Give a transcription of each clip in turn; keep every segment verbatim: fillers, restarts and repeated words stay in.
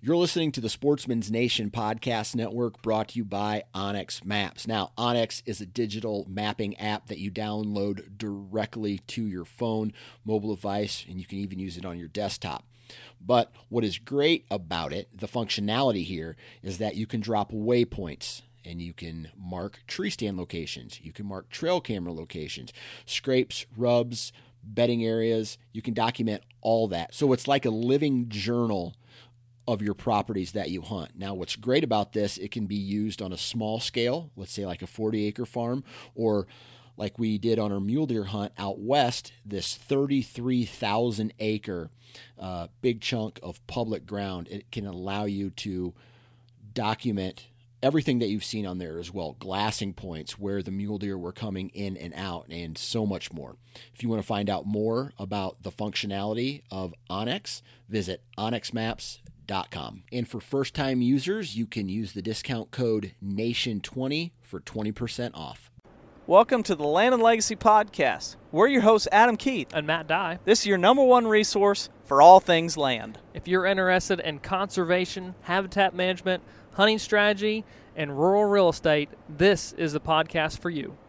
You're listening to the Sportsman's Nation Podcast Network, brought to you by onX Maps. Now, onX is a digital mapping app that you download directly to your phone, mobile device, and you can even use it on your desktop. But what is great about it, the functionality here, is that you can drop waypoints and you can mark tree stand locations. You can mark trail camera locations, scrapes, rubs, bedding areas. You can document all that. So it's like a living journal of your properties that you hunt. Now, what's great about this, it can be used on a small scale, let's say like a forty acre farm, or like we did on our mule deer hunt out west, this thirty-three thousand acre uh, big chunk of public ground. It can allow you to document everything that you've seen on there as well, glassing points where the mule deer were coming in and out, and so much more. If you want to find out more about the functionality of onX, visit onX maps dot com. And for first-time users, you can use the discount code nation twenty for twenty percent off. Welcome to the Land and Legacy Podcast. We're your hosts, Adam Keith and Matt Dye. This is your number one resource for all things land. If you're interested in conservation, habitat management, hunting strategy, and rural real estate, this is the podcast for you.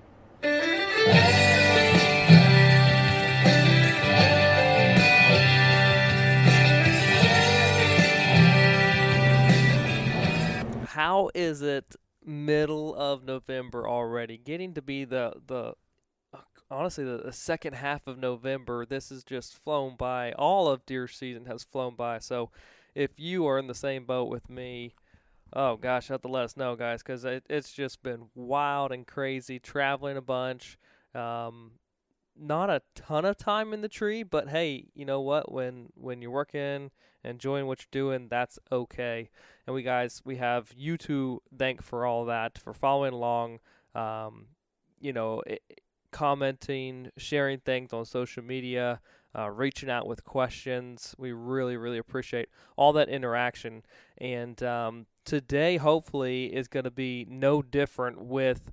How is it middle of November already? Getting to be the, the honestly, the, the second half of November. This has just flown by. All of deer season has flown by. So if you are in the same boat with me, oh gosh, you have to let us know, guys, because it, it's just been wild and crazy, traveling a bunch. Um, not a ton of time in the tree, but hey, you know what? When when you're working, enjoying what you're doing, that's okay. And we guys, we have you to thank for all that, for following along, um, you know, it, commenting, sharing things on social media, uh, reaching out with questions. We really, really appreciate all that interaction. And um, today, hopefully, is going to be no different with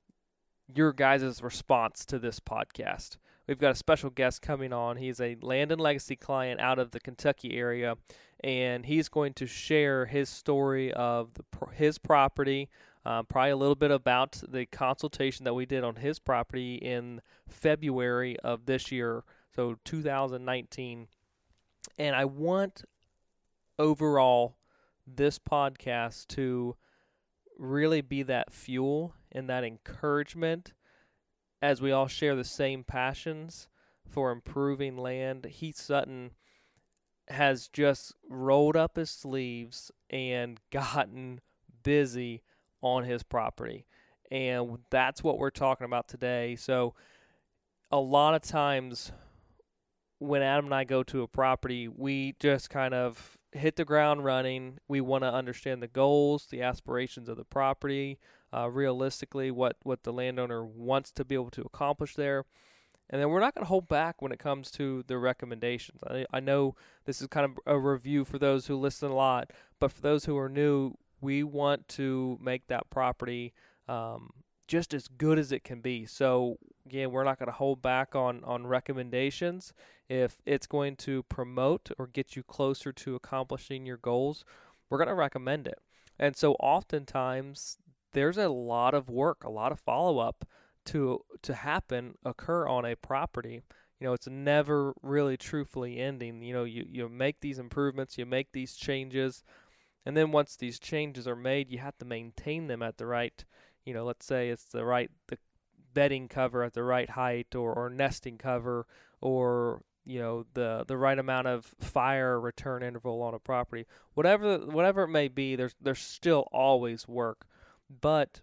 your guys' response to this podcast. We've got a special guest coming on. He's a Land and Legacy client out of the Kentucky area, and he's going to share his story of the, his property, uh, probably a little bit about the consultation that we did on his property in February of this year, so two thousand nineteen. And I want overall this podcast to really be that fuel and that encouragement as we all share the same passions for improving land. Heath Sutton has just rolled up his sleeves and gotten busy on his property. And that's what we're talking about today. So a lot of times when Adam and I go to a property, we just kind of hit the ground running. We want to understand the goals, the aspirations of the property, uh, realistically what, what the landowner wants to be able to accomplish there. And then we're not going to hold back when it comes to the recommendations. I, I know this is kind of a review for those who listen a lot, but for those who are new, we want to make that property um, just as good as it can be. So, again, we're not going to hold back on, on recommendations. If it's going to promote or get you closer to accomplishing your goals, we're going to recommend it. And so oftentimes there's a lot of work, a lot of follow-up to to happen, occur on a property. You know, it's never really truthfully ending. You know, you, you make these improvements, you make these changes, and then once these changes are made, you have to maintain them at the right, you know, let's say it's the right the bedding cover at the right height, or, or nesting cover, or you know the the right amount of fire return interval on a property. Whatever whatever it may be, there's there's still always work, but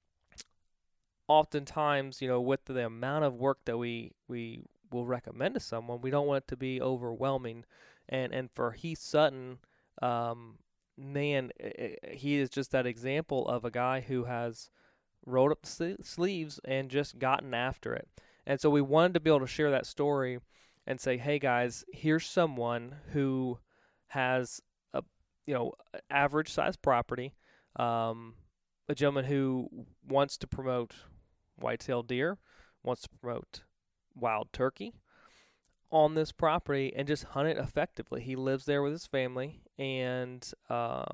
oftentimes, you know, with the amount of work that we we will recommend to someone, we don't want it to be overwhelming. And and for Heath Sutton, um, man, he is just that example of a guy who has rolled up the sleeves and just gotten after it. And so we wanted to be able to share that story and say, hey guys, here's someone who has a, you know, average size property, um, a gentleman who wants to promote whitetail deer, wants to promote wild turkey, on this property and just hunt it effectively. He lives there with his family, and uh,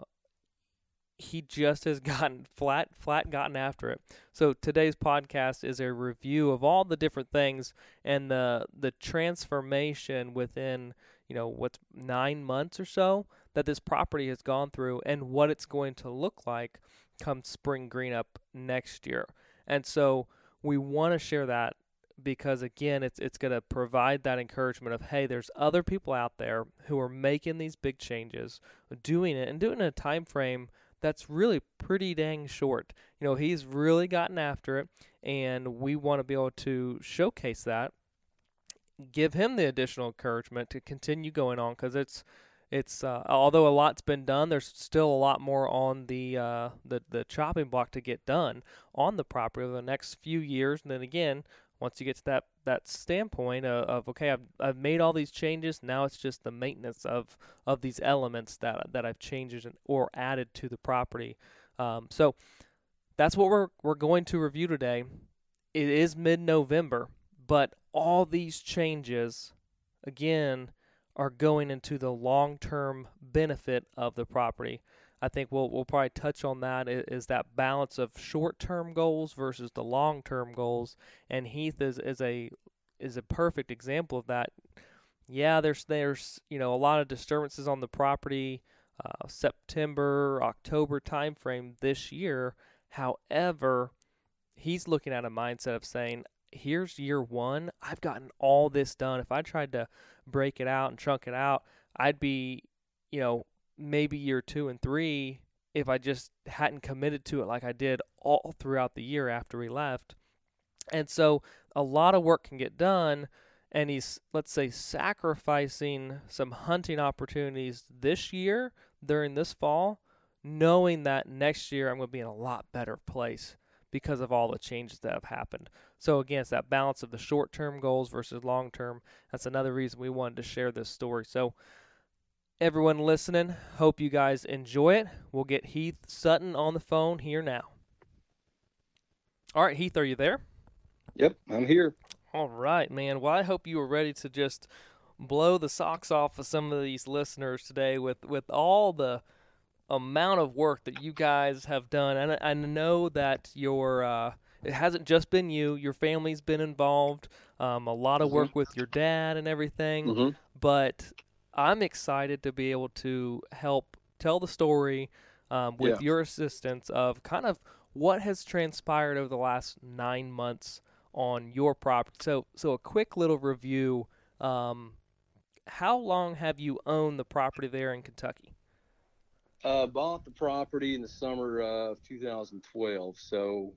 he just has gotten flat, flat gotten after it. So today's podcast is a review of all the different things and the the transformation within, you know, what's nine months or so that this property has gone through, and what it's going to look like come spring green up next year. And so we want to share that because, again, it's it's going to provide that encouragement of, hey, there's other people out there who are making these big changes, doing it, and doing it in a time frame that's really pretty dang short. You know, he's really gotten after it, and we want to be able to showcase that, give him the additional encouragement to continue going on, because it's it's uh, although a lot's been done, there's still a lot more on the uh, the the chopping block to get done on the property over the next few years. And then again, once you get to that that standpoint of, of okay, I've I've made all these changes, now it's just the maintenance of of these elements that that I've changed or added to the property. Um, so that's what we're we're going to review today. It is mid-November, but all these changes, again, are going into the long-term benefit of the property. I think we'll we'll probably touch on that, is that balance of short-term goals versus the long-term goals. And Heath is, is a is a perfect example of that. Yeah, there's there's you know a lot of disturbances on the property, uh, September, October timeframe this year. However, he's looking at a mindset of saying, here's year one. I've gotten all this done. If I tried to break it out and chunk it out, I'd be, you know, maybe year two and three if I just hadn't committed to it like I did all throughout the year after he left. And so a lot of work can get done, and he's, let's say, sacrificing some hunting opportunities this year during this fall, knowing that next year I'm going to be in a lot better place because of all the changes that have happened. So again, it's that balance of the short-term goals versus long-term. That's another reason we wanted to share this story. So everyone listening, hope you guys enjoy it. We'll get Heath Sutton on the phone here now. All right, Heath, are you there? Yep, I'm here. All right, man. Well, I hope you were ready to just blow the socks off of some of these listeners today with, with all the amount of work that you guys have done. And I, I know that your uh, it hasn't just been you. Your family's been involved. Um, a lot of Mm-hmm. work with your dad and everything. Mm-hmm. But I'm excited to be able to help tell the story um, with Yeah. your assistance of kind of what has transpired over the last nine months on your property. So, so a quick little review. Um, how long have you owned the property there in Kentucky? Uh, bought the property in the summer of two thousand twelve, so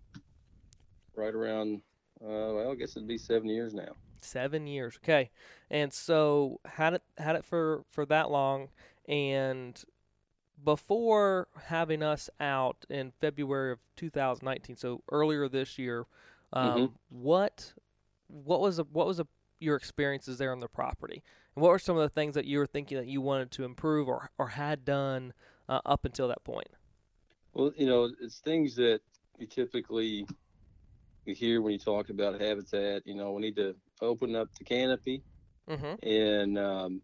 right around, uh, well, I guess it'd be seven years now. Seven years, okay. And so had it had it for, for that long, and before having us out in February of two thousand nineteen, so earlier this year, um, Mhm. what what was a, what was a, your experiences there on the property, and what were some of the things that you were thinking that you wanted to improve or or had done uh, up until that point? Well, you know, it's things that you typically you hear when you talk about habitat. You know, we need to open up the canopy Mm-hmm. and um,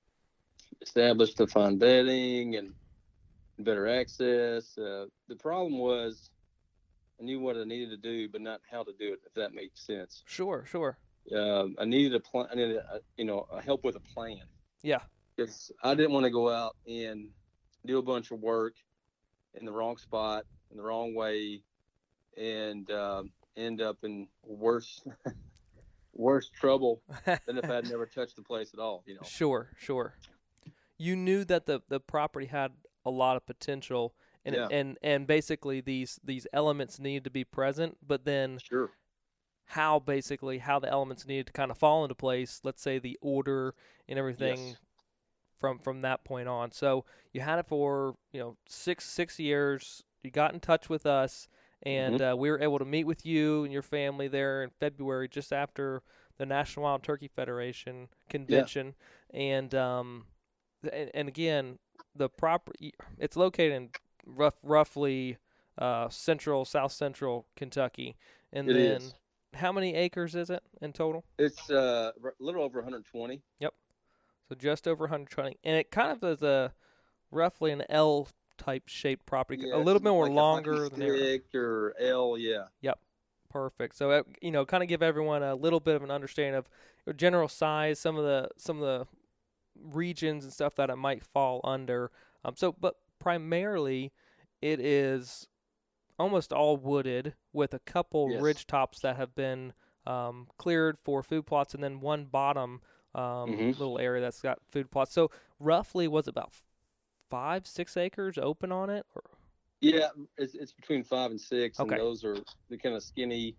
establish the fine bedding and better access. Uh, the problem was I knew what I needed to do, but not how to do it, if that makes sense. Sure, sure. Uh, I needed a plan. I needed, a, you know, a help with a plan. Yeah. Because I didn't want to go out and do a bunch of work in the wrong spot, in the wrong way, and um, end up in worse, worse trouble than if I had never touched the place at all. You know. Sure, sure. You knew that the, the property had a lot of potential, and Yeah. and and basically these these elements needed to be present, but then Sure. how basically how the elements needed to kind of fall into place. Let's say the order and everything Yes. from from that point on. So you had it for you know six six years. You got in touch with us, and Mm-hmm. uh, we were able to meet with you and your family there in February, just after the National Wild Turkey Federation convention. And um, and, and again, the property it's located in rough roughly uh, central South Central Kentucky, and It then is. how many acres is it in total? It's uh, a little over one hundred twenty. Yep. So just over one hundred twenty. And it kind of is a roughly an L-type shaped property, Yeah, a little it's bit more like a longer hockey than arrow. stick or L, yeah. Yep. Perfect. So, uh, you know, kind of give everyone a little bit of an understanding of your general size, some of the some of the regions and stuff that it might fall under. Um, so, but primarily, it is almost all wooded with a couple Yes. ridge tops that have been um, cleared for food plots, and then one bottom um, Mhm. little area that's got food plots. So, roughly, was it about five, six acres open on it? Or? Yeah, it's it's between five and six, Okay. and those are the kind of skinny,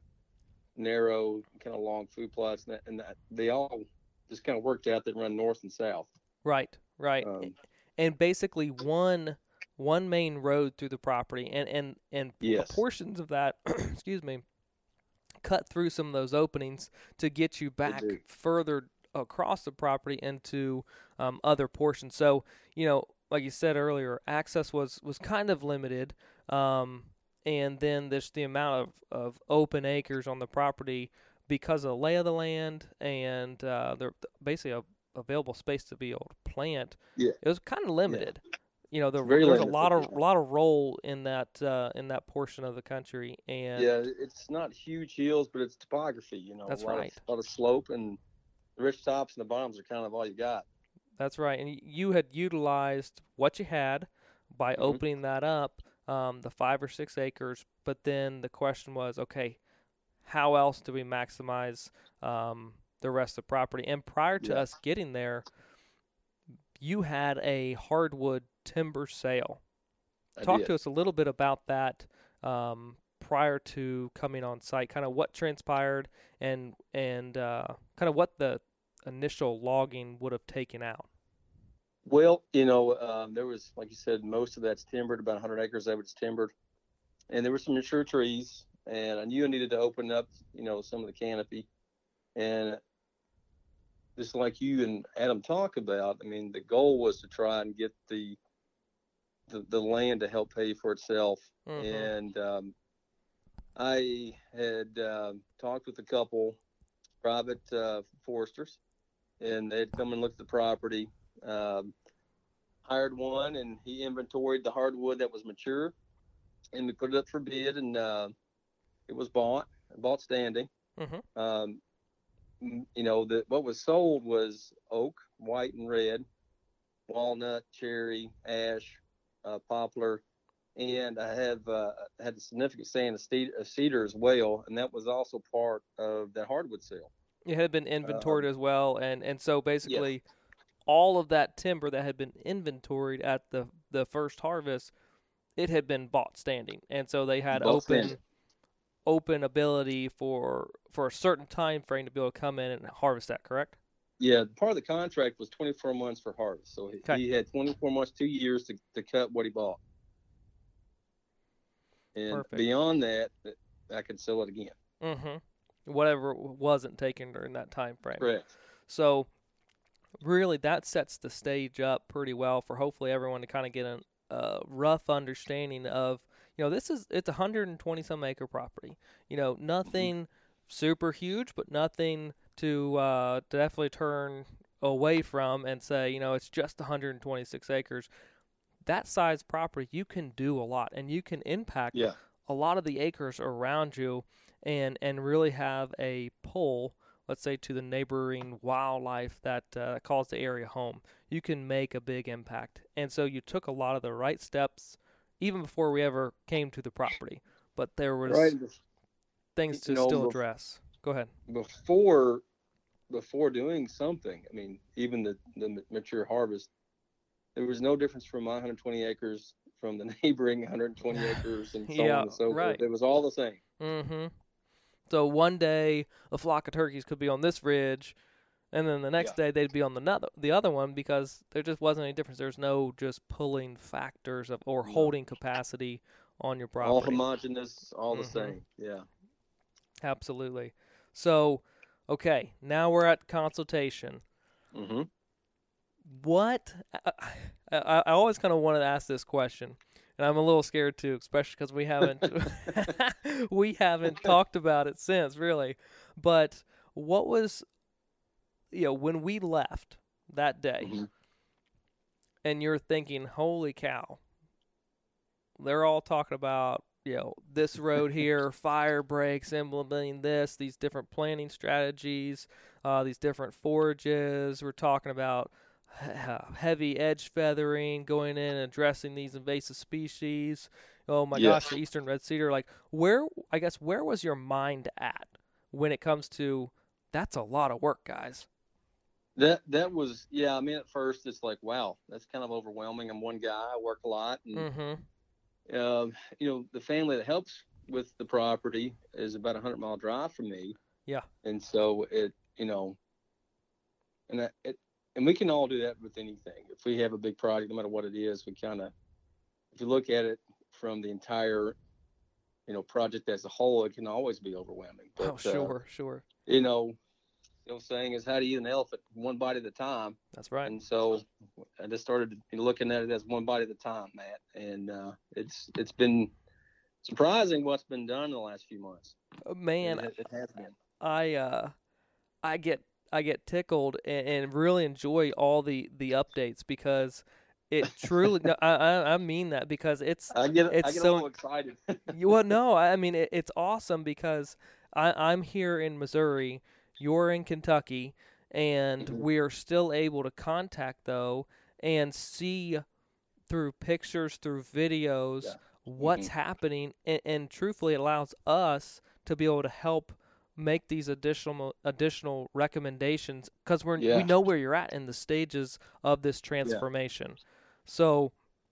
narrow, kind of long food plots, and that, and that they all just kind of worked out that run north and south. Right, right. Um, And basically one one main road through the property, and and and Yes. portions of that, excuse me, cut through some of those openings to get you back do. further across the property into um, other portions. So, you know, like you said earlier, access was was kind of limited, um, and then there's the amount of, of open acres on the property because of the lay of the land and uh, the basically a available space to be able to plant. Yeah. It was kind of limited. You know, there, Very there's a limited, lot of yeah. lot of roll in that uh, in that portion of the country, and Yeah, it's not huge hills, but it's topography. You know, That's a lot right. Of, a lot of slope, and the ridge tops and the bottoms are kind of all you got. that's right. And y- you had utilized what you had by Mhm. opening that up, um, the five or six acres. But then the question was, okay, how else do we maximize um, the rest of the property? And prior to Yeah. us getting there, you had a hardwood timber sale. I Talk did. to us a little bit about that um, prior to coming on site. Kind of what transpired and and uh, kind of what the initial logging would have taken out. Well, you know, um, there was, like you said, most of that's timbered, about one hundred acres of it's timbered. And there were some mature trees, and I knew I needed to open up, you know, some of the canopy. And just like you and Adam talk about, I mean, the goal was to try and get the the, the land to help pay for itself. Mhm. And um, I had uh, talked with a couple private uh, foresters, and they'd come and look at the property. Um, hired one, and he inventoried the hardwood that was mature, and we put it up for bid, and uh, it was bought, bought standing. Mhm. Um, m- you know, the, what was sold was oak, white and red, walnut, cherry, ash, uh, poplar, and I have uh, had a significant stand of cedar, of cedar as well, and that was also part of that hardwood sale. It had been inventoried as well, and, and so basically Yes. all of that timber that had been inventoried at the the first harvest, it had been bought standing, and so they had Bought open standing. open ability for for a certain time frame to be able to come in and harvest that. Correct? Yeah, part of the contract was twenty-four months for harvest, so he, Okay. he had twenty-four months, two years to, to cut what he bought. And Perfect. beyond that, I could sell it again. Mm-hmm. Whatever wasn't taken during that time frame. Correct. So really that sets the stage up pretty well for hopefully everyone to kind of get a uh, rough understanding of, you know, this is, it's a one hundred twenty some acre property. You know, nothing super huge, but nothing to, uh, to definitely turn away from and say, you know, it's just one hundred twenty-six acres. That size property, you can do a lot, and you can impact Yeah. a lot of the acres around you and, and really have a pull, let's say, to the neighboring wildlife that uh, calls the area home. You can make a big impact. And so you took a lot of the right steps even before we ever came to the property. But there was Right. things to You know, still bef- address. Go ahead. Before, before doing something, I mean, even the, the mature harvest, there was no difference from my one hundred twenty acres from the neighboring one hundred twenty acres and so Yeah, on and so right. forth. It was all the same. Mm-hmm. So one day a flock of turkeys could be on this ridge, and then the next Yeah. day they'd be on the another, the other one, because there just wasn't any difference. There's no just pulling factors of or No. holding capacity on your All property. homogeneous, all the Mhm. same. Yeah. Absolutely. So, okay, now we're at consultation. Mm-hmm. What I, I, I always kind of wanted to ask this question and I'm a little scared too, especially because we haven't we haven't talked about it since, really. But what was, you know, when we left that day, Mm-hmm. and you're thinking, holy cow, they're all talking about, you know, this road here, fire breaks, implementing this, these different planting strategies, uh, these different forages. We're talking about heavy edge feathering, going in and addressing these invasive species. Oh my Yes. gosh, the eastern red cedar. Like, where, I guess, where was your mind at when it comes to, that's a lot of work, guys? That that was yeah. I mean, at first it's like, wow, that's kind of overwhelming. I'm one guy. I work a lot, and Mm-hmm. um, you know, the family that helps with the property is about a hundred mile drive from me. Yeah. And so it, you know, and that, it, and we can all do that with anything. If we have a big project, no matter what it is, we kind of, if you look at it from the entire, you know, project as a whole, it can always be overwhelming. But, Oh, sure, uh, sure. You know, the old saying is how to eat an elephant one bite at a time. That's right. And so I just started looking at it as one bite at a time, Matt. And uh, it's it's been surprising what's been done in the last few months. Oh, man, it, it has been. I uh, I get I get tickled and, and really enjoy all the, the updates because it truly. no, I I mean that because it's I get it's I get so, a little excited. Well, no, I mean it, it's awesome because I, I'm here in Missouri, you're in Kentucky, and Mhm. we are still able to contact though and see through pictures, through videos, Yeah. what's Mhm. happening, and, and truthfully it allows us to be able to help make these additional additional recommendations because we're Yeah. we know where you're at in the stages of this transformation. So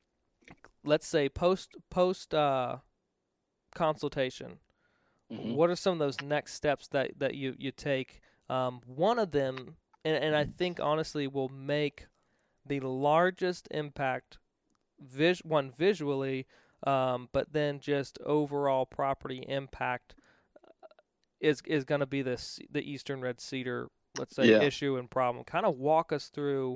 let's say post post uh, consultation. Mhm. What are some of those next steps that, that you, you take? Um, one of them, and, and I think honestly will make the largest impact, vis- one visually, um, but then just overall property impact is is going to be this the eastern red cedar, let's say, Yeah. issue and problem. Kind of walk us through,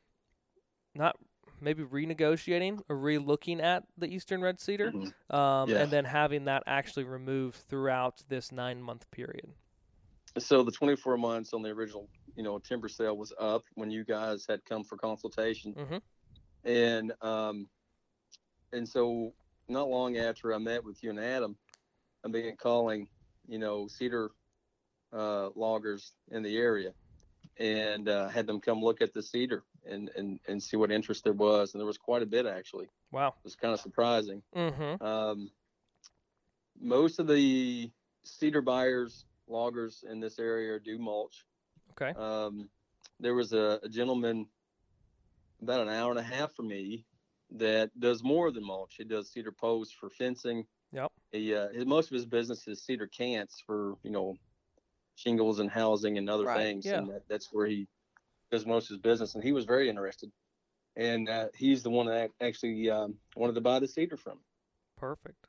not maybe renegotiating or re-looking at the eastern red cedar, Mhm. um, Yeah. and then having that actually removed throughout this nine-month period. So the twenty-four months on the original, you know, timber sale was up when you guys had come for consultation. Mm-hmm. And um, and so not long after I met with you and Adam, I began calling, you know, cedar uh, loggers in the area, and uh, had them come look at the cedar and, and, and see what interest there was. And there was quite a bit, actually. Wow. It was kind of surprising. Mm-hmm. Um, most of the cedar buyers, loggers in this area do mulch. Okay. Um, there was a, a gentleman about an hour and a half from me that does more than mulch. He does cedar posts for fencing. Yep. He, uh, his, most of his business is cedar cants for, you know, shingles and housing and other Right, things. yeah. And that, that's where he does most of his business. And he was very interested. And uh, he's the one that actually um, wanted to buy the cedar from. Perfect.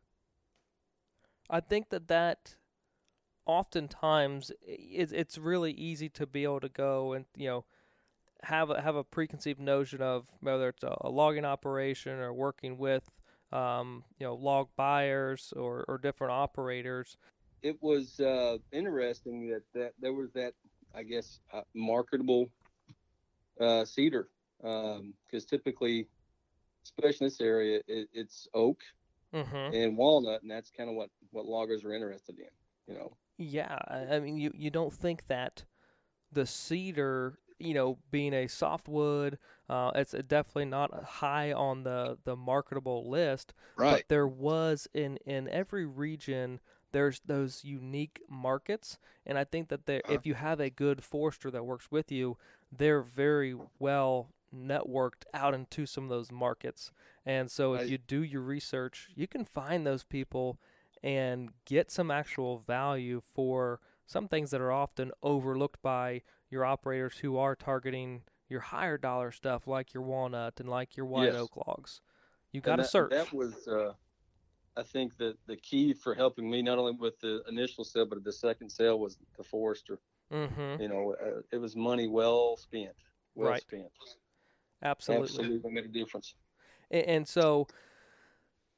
I think that that oftentimes it's it's really easy to be able to go and, you know, have a, have a preconceived notion of whether it's a, a logging operation or working with, um, you know, log buyers or, or different operators. It was uh, interesting that, that there was that, I guess, uh, marketable uh, cedar. Because um, typically, especially in this area, it, it's oak Mm-hmm. and walnut, and that's kind of what, what loggers are interested in, you know. Yeah, I I mean, you, you don't think that the cedar, you know, being a softwood, uh, it's definitely not high on the, the marketable list. But there was in, in every region, there's those unique markets, and I think that there, Uh-huh. if you have a good forester that works with you, they're very well networked out into some of those markets. And so if I- you do your research, you can find those people and get some actual value for some things that are often overlooked by your operators who are targeting your higher dollar stuff like your walnut and like your white Yes. oak logs. You got to that, search. That was, uh, I think, that the key for helping me, not only with the initial sale, but the second sale was the forester. Mm-hmm. You know, uh, it was money well spent. Well Right. spent. Absolutely. Absolutely made a difference. And, and so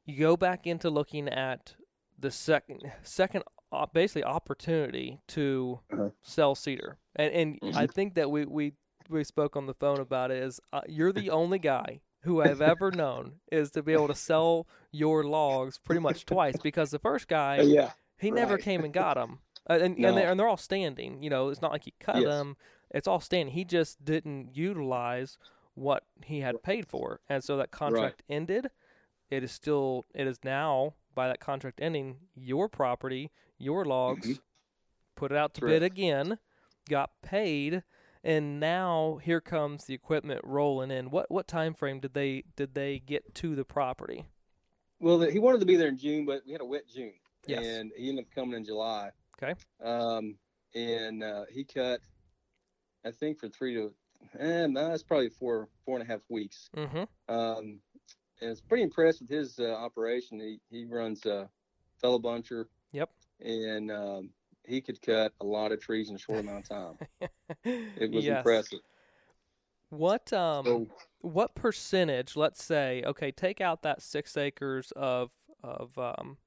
you go back into looking at the second, second, uh, basically opportunity to Uh-huh. sell cedar, and and Mhm. I think that we we we spoke on the phone about it. Is uh, you're the only guy who I've ever known is to be able to sell your logs pretty much twice, because the first guy, yeah, he never right. came and got them, uh, and No. and they're, and they're all standing. You know, it's not like he cut Yes. them; it's all standing. He just didn't utilize what he had paid for, and so that contract ended. It is still, it is now, by that contract ending, your property, your logs, Mhm. put it out to Correct. bid again, got paid, and now here comes the equipment rolling in. What what time frame did they did they get to the property? Well, he wanted to be there in June, but we had a wet June, Yes. and he ended up coming in July. Okay. Um, and uh, he cut, I think, for three to, eh, no, that's probably four four and a half weeks. Mm-hmm. Um, and it's pretty impressed with his uh, operation. He he runs a fellow buncher. Yep. And um, he could cut a lot of trees in a short amount of time. It was Yes. impressive. What um So, what percentage, let's say, okay, take out that six acres of of um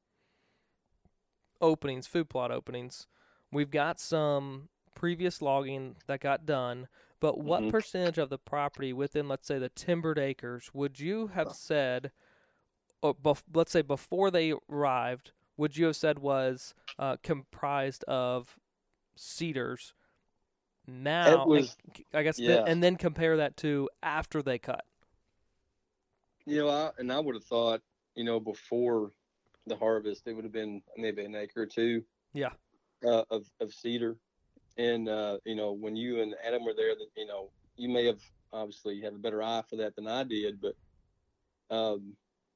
openings, food plot openings. We've got some previous logging that got done, but what Mhm. percentage of the property within, let's say, the timbered acres would you have said, or bef- let's say before they arrived, would you have said was uh, comprised of cedars? Now, it was, and, I guess, yeah. then, and then compare that to after they cut. you know, I, and I would have thought, you know, before the harvest, it would have been maybe an acre or two. Yeah. Uh, of of cedar, and uh, you know, when you and Adam were there, that you know, you may have obviously have a better eye for that than I did, but um,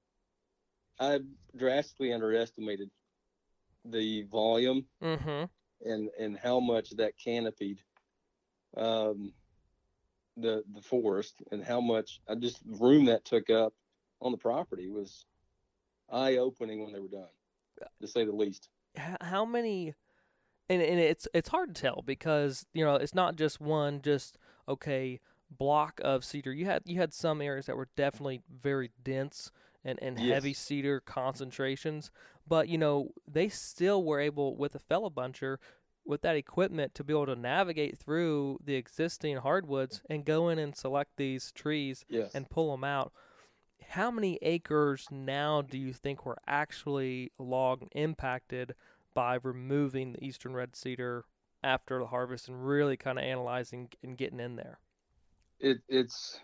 I drastically underestimated the volume Mm-hmm. and and how much that canopied um, the the forest, and how much I just room that took up on the property was eye opening when they were done, to say the least. H- how many? And and it's it's hard to tell, because you know it's not just one just okay block of cedar. You had you had some areas that were definitely very dense and, and Yes. heavy cedar concentrations, but you know they still were able, with a fellow buncher, with that equipment, to be able to navigate through the existing hardwoods and go in and select these trees Yes. and pull them out. How many acres now do you think were actually logged impacted by removing the eastern red cedar after the harvest and really kind of analyzing and getting in there? It it's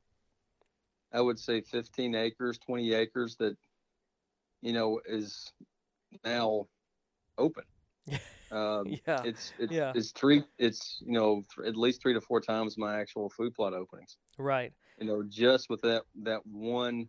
I would say fifteen acres, twenty acres that, you know, is now open. Um, Yeah, it's it's yeah. it's three it's you know th- at least three to four times my actual food plot openings. Right. You know, just with that that one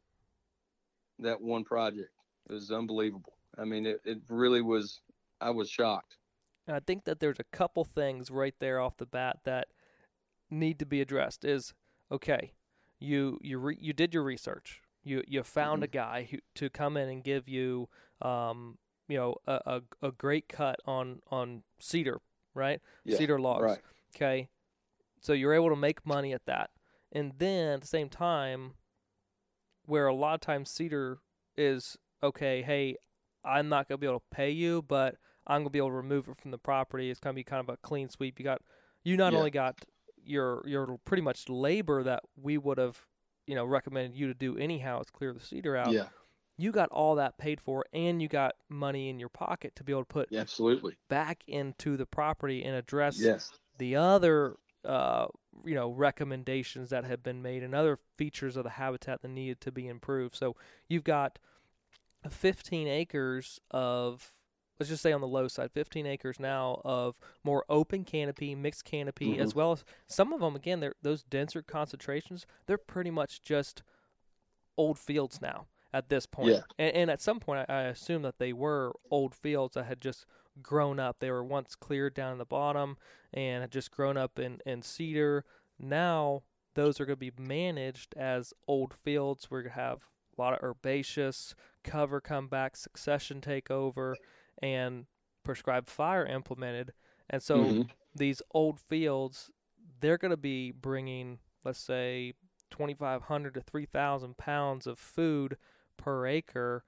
that one project, it was unbelievable. I mean, it, it really was. I was shocked. And I think that there's a couple things right there off the bat that need to be addressed. Is okay, you you re, you did your research. You you found Mhm. a guy who to come in and give you um you know a, a, a great cut on on cedar, right? Yeah, Cedar logs. right. Okay, so you're able to make money at that, and then at the same time, where a lot of times cedar is okay. Hey, I'm not gonna be able to pay you, but I'm gonna be able to remove it from the property. It's gonna be kind of a clean sweep. You got, you not Yeah. only got your your pretty much labor that we would have, you know, recommended you to do anyhow, is clear the cedar out. Yeah, You got all that paid for, and you got money in your pocket to be able to put yeah, absolutely. back into the property and address Yes. the other, uh, you know, recommendations that have been made and other features of the habitat that needed to be improved. So you've got fifteen acres of, let's just say on the low side, fifteen acres now of more open canopy, mixed canopy, Mhm. as well as some of them, again, they're those denser concentrations, they're pretty much just old fields now at this point. Yeah. And, and at some point, I, I assume that they were old fields that had just grown up. They were once cleared down in the bottom and had just grown up in, in cedar. Now those are going to be managed as old fields. We're going to have a lot of herbaceous cover come back, succession take over, and prescribed fire implemented. And so Mhm. these old fields, they're going to be bringing, let's say, twenty-five hundred to three thousand pounds of food per acre.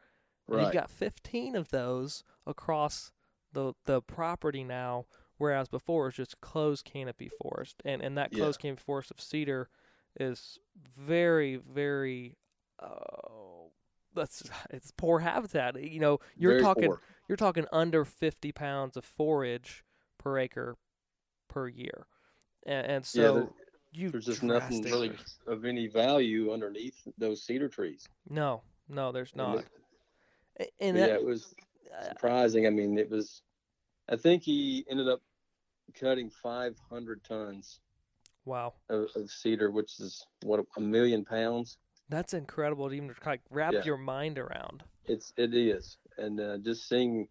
And Right. you've got fifteen of those across the the property now, whereas before it was just closed canopy forest. And and that Yeah. closed canopy forest of cedar is very, very uh, that's it's poor habitat. You know, you're Very talking poor. you're talking under fifty pounds of forage per acre per year. And, and Yeah, so there- you There's just nothing really drastically- of any value underneath those cedar trees. No, no, there's And not. it- A- And yeah, that, it was uh, surprising. I mean, it was. I think he ended up cutting five hundred tons wow, of, of cedar, which is what a million pounds. that's incredible to even like wrap Yeah. your mind around. It's it is, and uh, just seeing.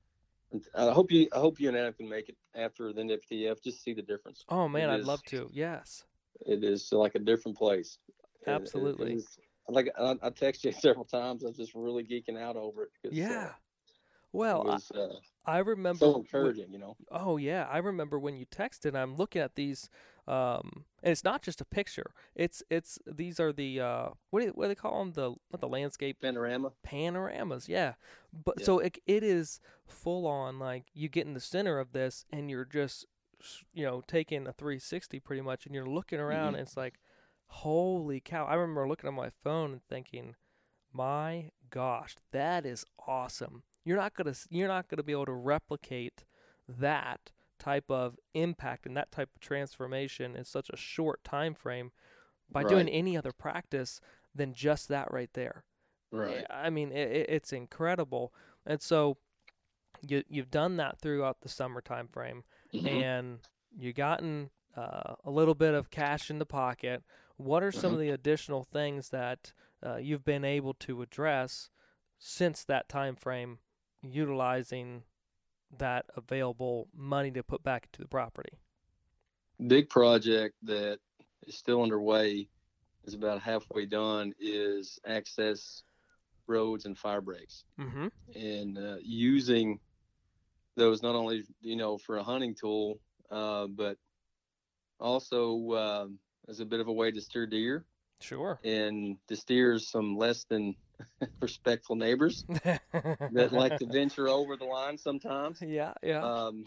I hope you. I hope you and Adam can make it after the N F T F. Just see the difference. Oh man, It I'd is- love to. Yes, It is like a different place. And it- Absolutely. It, was, like I, I texted you several times. I was just really geeking out over it. 'Cause, yeah. Uh, Well, it was uh, I, I remember. so wh- encouraging. You know. Oh yeah, I remember when you texted. I'm looking at these, um, and it's not just a picture. It's it's these are the uh, what do, what do they call them? The not the landscape Panorama. panoramas. Yeah, but Yeah. so it it is full on. Like you get in the center of this, and you're just you know taking a three sixty pretty much, and you're looking around, Mhm. and it's like, holy cow! I remember looking at my phone and thinking, my gosh, that is awesome. You're not gonna you're not gonna be able to replicate that type of impact and that type of transformation in such a short time frame by doing Right. any other practice than just that right there. Right. I mean, it, it's incredible, and so you you've done that throughout the summer time frame, Mhm. and you gotten uh, a little bit of cash in the pocket. What are some Mhm. of the additional things that uh, you've been able to address since that time frame, utilizing that available money to put back into the property? Big project that is still underway, is about halfway done, is access roads and fire breaks, Mm-hmm. and uh, using those not only you know for a hunting tool, uh, but also um, as a bit of a way to steer deer Sure. and to steer some less than respectful neighbors that like to venture over the line sometimes. Yeah, yeah. Um,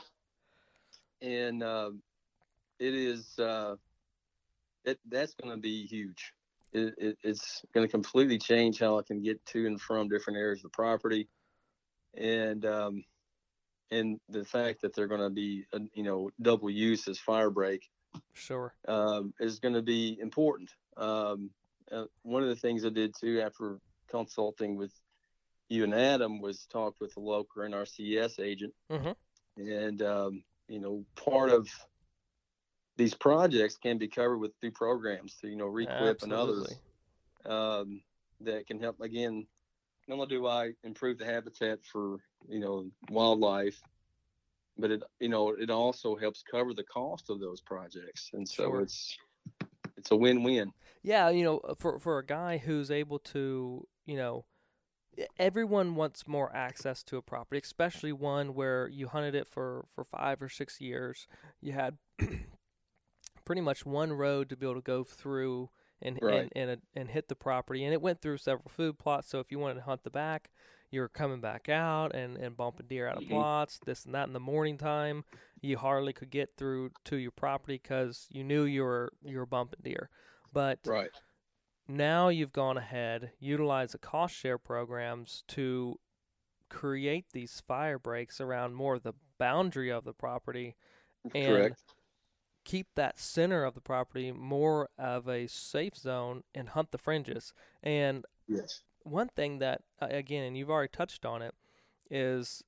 and uh, it is uh, it that's going to be huge. It, it, it's going to completely change how I can get to and from different areas of the property, and um, and the fact that they're going to be uh, you know double use as fire break Sure. um, is going to be important. Um, uh, one of the things I did too after consulting with you and Adam was talk with the local N R C S agent, Mhm. and um, you know part of these projects can be covered with through programs, through you know Requip and others um, that can help. Again, not only do I improve the habitat for you know wildlife, but it you know it also helps cover the cost of those projects, and so Sure. it's it's a win-win. Yeah, you know, for for a guy who's able to, you know, e- everyone wants more access to a property, especially one where you hunted it for, for five or six years. You had pretty much one road to be able to go through and Right. and and, uh, and hit the property, and it went through several food plots. So if you wanted to hunt the back, you were coming back out and, and bumping deer out of Mhm. plots, this and that in the morning time. You hardly could get through to your property because you knew you were you were bumping deer. But Right. now you've gone ahead, utilized the cost share programs to create these fire breaks around more of the boundary of the property and Correct. keep that center of the property more of a safe zone and hunt the fringes. And Yes. one thing that, uh, again, and you've already touched on it, is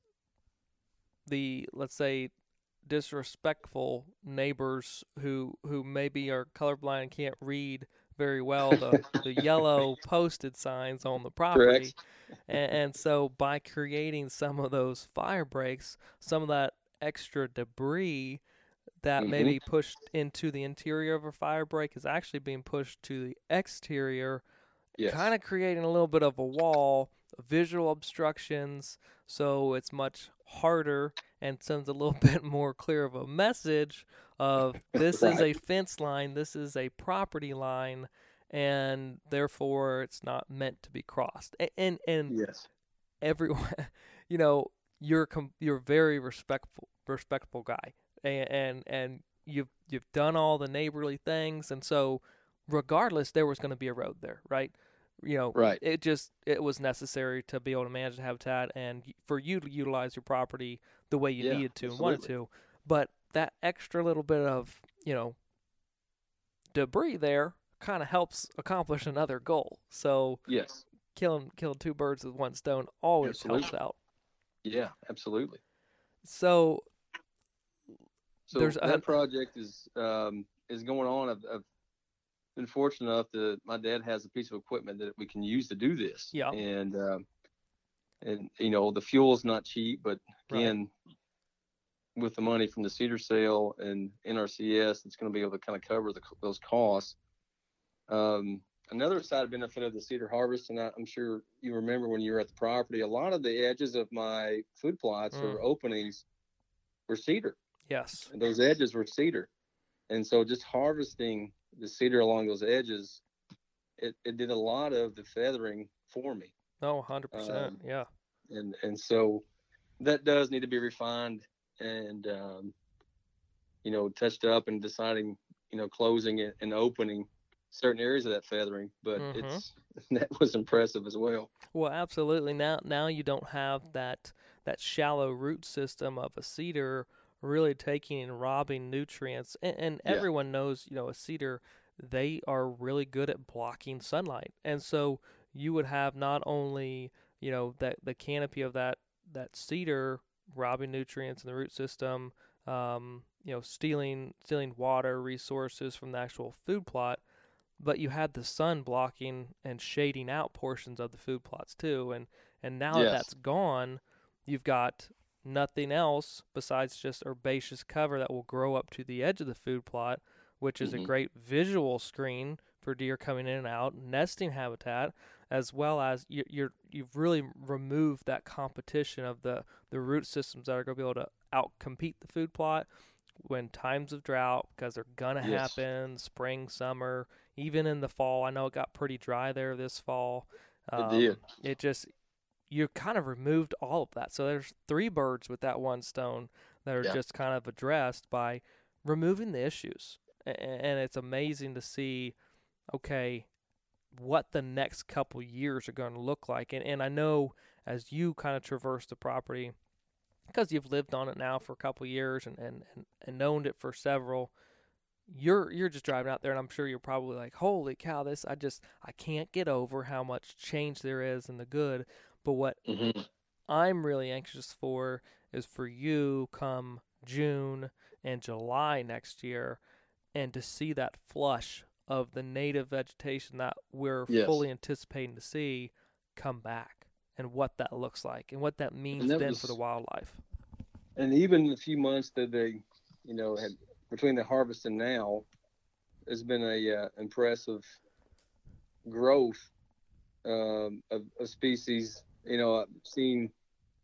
the, let's say, disrespectful neighbors who who maybe are colorblind and can't read very well the, the yellow posted signs on the property. And, and so by creating some of those fire breaks, some of that extra debris that may Mhm. be pushed into the interior of a fire break is actually being pushed to the exterior, Yes. kind of creating a little bit of a wall, visual obstructions, so it's much harder and sends a little bit more clear of a message of this is a Right. fence line, this is a property line, and therefore it's not meant to be crossed. And and, and Yes. everyone, you know, you're com- you're a very respectful respectful guy, and, and and you've you've done all the neighborly things, and so regardless, there was going to be a road there, right? You know, Right. it just it was necessary to be able to manage the habitat and for you to utilize your property the way you Yeah, needed to absolutely. and wanted to. But that extra little bit of, you know, debris there kind of helps accomplish another goal. So Yes. killing killing two birds with one stone always Absolutely. helps out. Yeah, absolutely. So So There's that a- project is um, is going on. I've, I've been fortunate enough that my dad has a piece of equipment that we can use to do this. Yeah. And um, and you know the fuel is not cheap, but again, with the money from the cedar sale and N R C S, it's going to be able to kind of cover the, those costs. Um, another side benefit of the cedar harvest, and I, I'm sure you remember when you were at the property, a lot of the edges of my food plots Mm. or openings were cedar. yes, And those edges were cedar. And so just harvesting the cedar along those edges, it, it did a lot of the feathering for me. no, one hundred percent, Um, yeah. And and so that does need to be refined and, um, you know, touched up and deciding, you know, closing it and opening certain areas of that feathering. But Mhm. it's that was impressive as well. Well, absolutely. Now, now you don't have that that shallow root system of a cedar really taking and robbing nutrients. And, and Yeah. everyone knows, you know, a cedar, they are really good at blocking sunlight. And so you would have not only, you know, that the canopy of that that cedar robbing nutrients in the root system, um, you know, stealing stealing water resources from the actual food plot, but you had the sun blocking and shading out portions of the food plots too. And and now that Yes. that's gone, you've got nothing else besides just herbaceous cover that will grow up to the edge of the food plot, which is a Mhm. great visual screen for deer coming in and out, nesting habitat, as well as you, you're you've really removed that competition of the the root systems that are going to be able to outcompete the food plot when times of drought, because they're gonna Yes. happen spring, summer, even in the fall. I know it got pretty dry there this fall. It did. It just you kind of removed all of that. So there's three birds with that one stone that are Yeah. just kind of addressed by removing the issues. A- And it's amazing to see, okay, what the next couple years are going to look like. And and I know as you kind of traverse the property, because you've lived on it now for a couple years and, and, and, and owned it for several, you're you're just driving out there and I'm sure you're probably like, holy cow, this I just I can't get over how much change there is in the good. But what hmm I'm really anxious for is for you come June and July next year and to see that flush of the native vegetation that we're Yes. fully anticipating to see come back and what that looks like and what that means And that then was- for the wildlife. And even the few months that they, you know, had between the harvest and now, there's been a uh, impressive growth um, of, of species. You know, I've seen,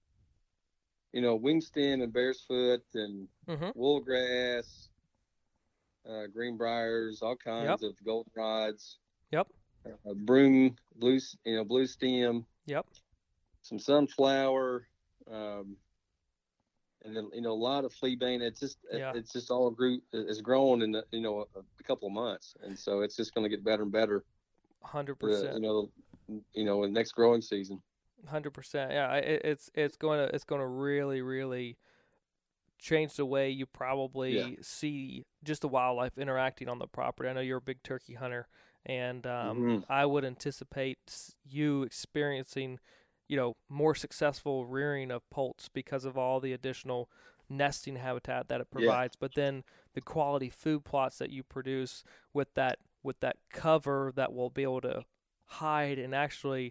you know, wingstem and bear's foot and Mm-hmm. woolgrass, uh, greenbriers, all kinds of goldenrods. Yep. Uh, broom, blue, you know, blue stem, Yep. some sunflower, um, and then you know a lot of fleabane. It's just Yeah. it's just all grew it's grown in the, you know a, a couple of months, and so it's just going to get better and better. Hundred Uh, you percent. know, you know, in the next growing season. Hundred percent. Yeah. It, it's it's going to it's going to really really change the way you probably Yeah. see just the wildlife interacting on the property. I know you're a big turkey hunter, and um, Mhm. I would anticipate s- you experiencing, you know, more successful rearing of poults because of all the additional nesting habitat that it Yeah. provides. But then the quality food plots that you produce with that with that cover that will be able to hide and actually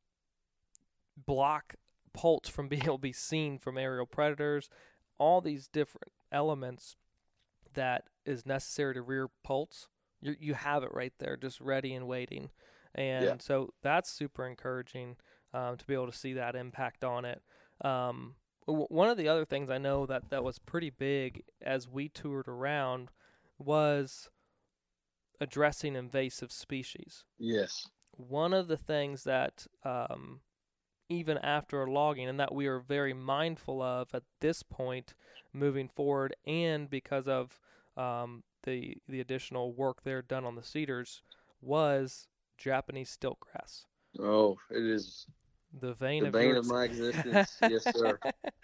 block poults from being able to be seen from aerial predators, all these different elements that is necessary to rear poults, you you have it right there, just ready and waiting. And Yeah. so that's super encouraging um, to be able to see that impact on it. Um, w- one of the other things I know that, that was pretty big as we toured around was addressing invasive species. Yes. One of the things that um, even after logging, and that we are very mindful of at this point moving forward, and because of um, the the additional work there done on the cedars, was Japanese stiltgrass. Oh, it is the vein the of bane your of my existence. Yes, sir.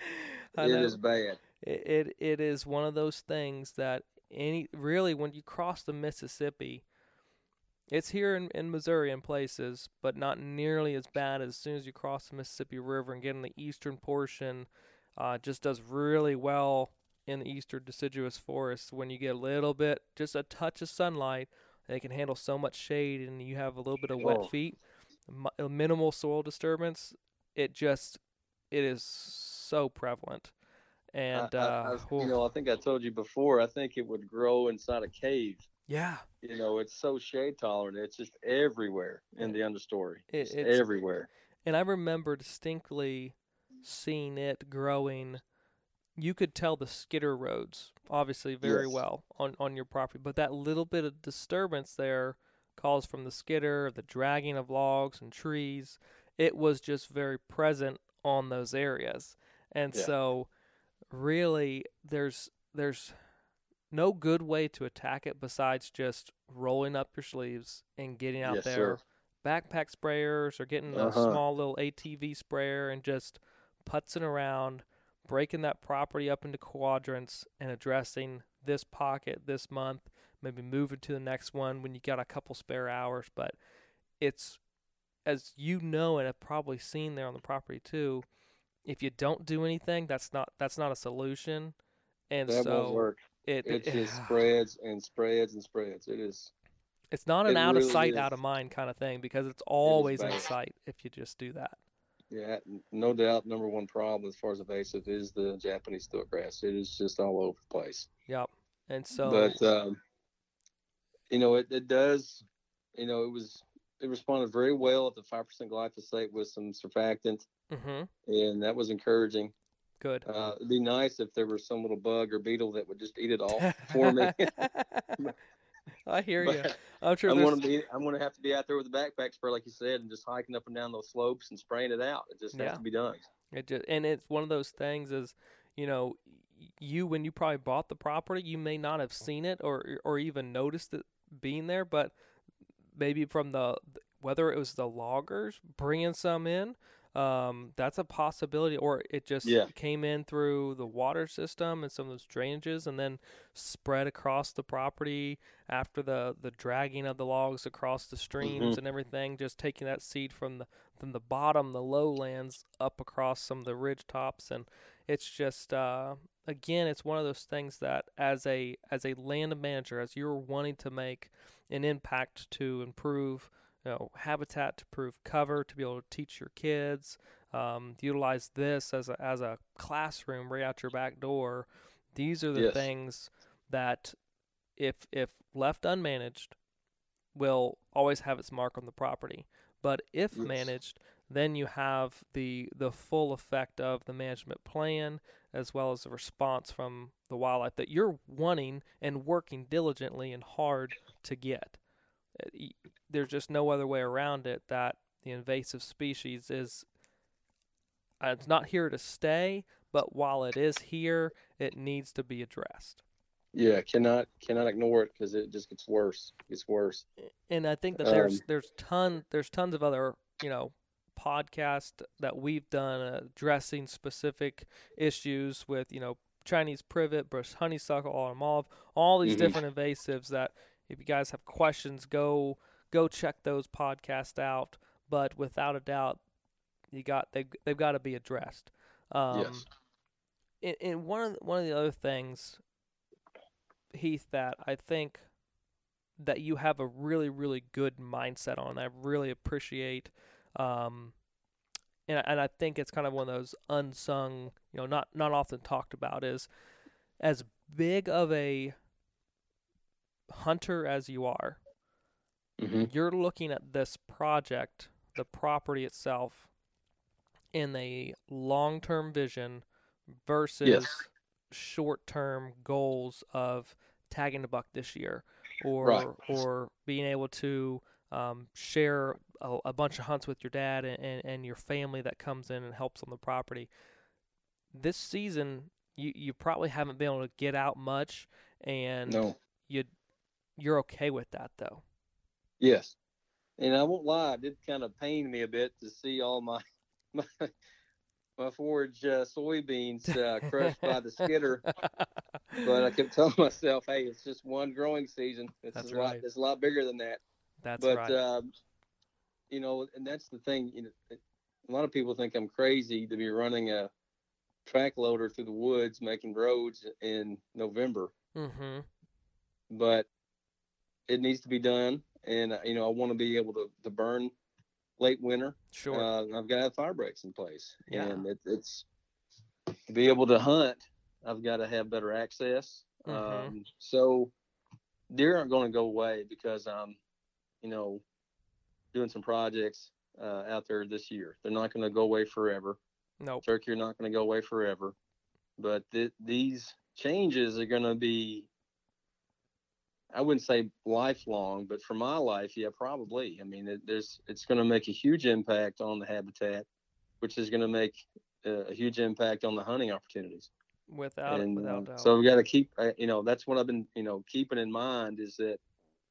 I It know. is bad. It, it it is one of those things that any really when you cross the Mississippi, it's here in, in Missouri in places, but not nearly as bad as soon as you cross the Mississippi River and get in the eastern portion. Uh, just does really well in the eastern deciduous forests when you get a little bit, just a touch of sunlight. They can handle so much shade, and you have a little bit of wet Oh. feet, mi- minimal soil disturbance. It just it is so prevalent. And I, I, uh, I, you know, I think I told you before. I think it would grow inside a cave. yeah, You know, it's so shade tolerant. It's just everywhere in the understory. It- Just it's- everywhere. and I remember distinctly seeing it growing. You could tell the skidder roads obviously very Yes. well on, on your property, but that little bit of disturbance there caused from the skidder, the dragging of logs and trees, it was just very present on those areas. And Yeah. so really there's there's no good way to attack it besides just rolling up your sleeves and getting out Yes, there. sir. Backpack sprayers or getting a Uh-huh. small little A T V sprayer and just putzing around, breaking that property up into quadrants and addressing this pocket this month, maybe moving to the next one when you got a couple spare hours. But it's, as you know and have probably seen there on the property too, if you don't do anything, that's not that's not a solution. And That so won't work. it, It it just spreads and spreads and spreads. It is. it's not an it out of really sight, is. out of mind kind of thing, because it's always in bad. sight if you just do that. Yeah, n- no doubt. Number one problem as far as invasive is the Japanese stiltgrass. It is just all over the place. Yep. And so But um, you know, it, it does. You know, it was it responded very well at the five percent glyphosate with some surfactant, mhm, and that was encouraging. good. Uh, it'd be nice if there was some little bug or beetle that would just eat it all for me. I hear you. But I'm sure I'm there's gonna be I'm gonna have to be out there with a backpack spray, like you said, and just hiking up and down those slopes and spraying it out. It just Yeah. has to be done. it just, and it's one of those things is, you know, y- you when you probably bought the property, you may not have seen it or or even noticed it being there, but maybe from the whether it was the loggers bringing some in, um, that's a possibility, or it just Yeah. came in through the water system and some of those drainages and then spread across the property after the, the dragging of the logs across the streams Mhm. and everything, just taking that seed from the from the bottom, the lowlands, up across some of the ridge tops. And it's just uh, again, it's one of those things that as a as a land manager, as you're wanting to make an impact to improve, you know, habitat, to improve cover, to be able to teach your kids, um, utilize this as a as a classroom right out your back door. These are the Yes. things that, if if left unmanaged, will always have its mark on the property. But if Yes. managed, then you have the the full effect of the management plan as well as the response from the wildlife that you're wanting and working diligently and hard to get. Uh, y- There's just no other way around it that the invasive species is uh, it's not here to stay, but while it is here, it needs to be addressed. Yeah, cannot cannot ignore it because it just gets worse. It's worse. And I think that there's Um, there's ton there's tons of other, you know, podcasts that we've done uh, addressing specific issues with, you know, Chinese privet, bush honeysuckle, autumn olive, all these Mhm. different invasives that if you guys have questions, go go check those podcasts out. But without a doubt, you got they they've got to be addressed. Um, Yes. And, and one of the, one of the other things, Heath, that I think that you have a really, really good mindset on. I really appreciate, um, and and I think it's kind of one of those unsung, you know, not not often talked about. Is as big of a hunter as you are, hmm you're looking at this project, the property itself, in a long-term vision versus Yes. short-term goals of tagging a buck this year, or Right. or being able to um, share a, a bunch of hunts with your dad and, and, and your family that comes in and helps on the property. This season, you, you probably haven't been able to get out much, and No. you you're okay with that though. Yes. And I won't lie, it did kind of pain me a bit to see all my my, my forage uh, soybeans uh, crushed by the skidder. But I kept telling myself, hey, it's just one growing season. It's That's a lot. right. It's a lot bigger than that. That's but, right. um, you know, and that's the thing. You know, a lot of people think I'm crazy to be running a track loader through the woods making roads in November. Mm-hmm. But it needs to be done, and you know, I want to be able to, to burn late winter. Sure. Uh, I've got to have fire breaks in place, Yeah. and it, it's to be able to hunt. I've got to have better access. Mm-hmm. Um, so deer aren't going to go away because I'm, you know, doing some projects uh, out there this year. They're not going to go away forever. Nope. Turkey are not going to go away forever, but th- these changes are going to be, I wouldn't say lifelong, but for my life, yeah, probably. I mean, it, there's it's going to make a huge impact on the habitat, which is going to make a, a huge impact on the hunting opportunities. Without and without uh, doubt. so we got to keep, uh, you know, that's what I've been, you know, keeping in mind is that,